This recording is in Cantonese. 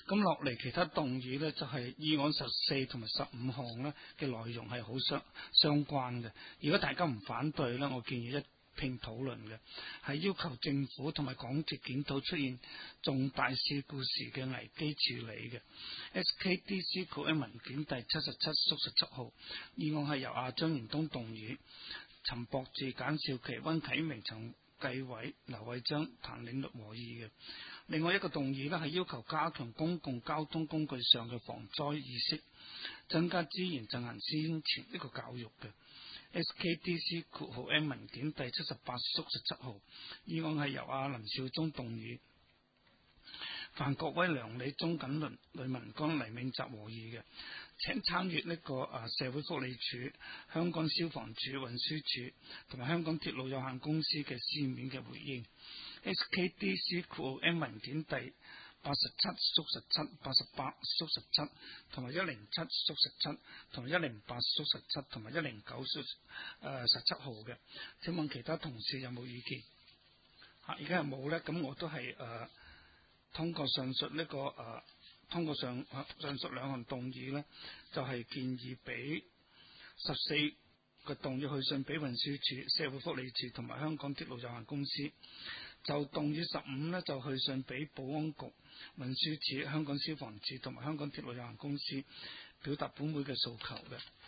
咁落嚟其他動議呢，就係議案14同埋15項呢嘅內容係好相關嘅。如果大家唔反對呢，我建議一併討論嘅，係要求政府同埋港鐵檢討出現重大事故時嘅危機處理嘅。SKDC 括喺文件第77/17號，議案係由張延東動議，陳博志、簡少琪、溫啟明、陳繼偉、劉偉章、譚領律和議嘅。另外一個動議呢，係要求加強公共交通工具上嘅防災意識，增加資源進行宣傳呢個教育嘅。SKDC 括號 M 文件第78/17號，議案係由林少忠動議，范國威、梁理中、耿倫、呂文剛、黎銘澤和議嘅。請參閱呢個社會福利署、香港消防處、運輸署同埋香港鐵路有限公司嘅書面嘅回應。SKDC 括號 M 文件第87/17、88/17同埋107/17同埋108/17同埋109/17號嘅。請問其他同事有冇意見？而家係冇呢，咁我都係通過上述兩項動議呢，就係建議俾14個動議去信俾運輸署、社會福利署同埋香港鐵路有限公司。就動議15呢，就去信俾保安局、運輸署、香港消防處同埋香港鐵路有限公司，表達本會嘅訴求嘅。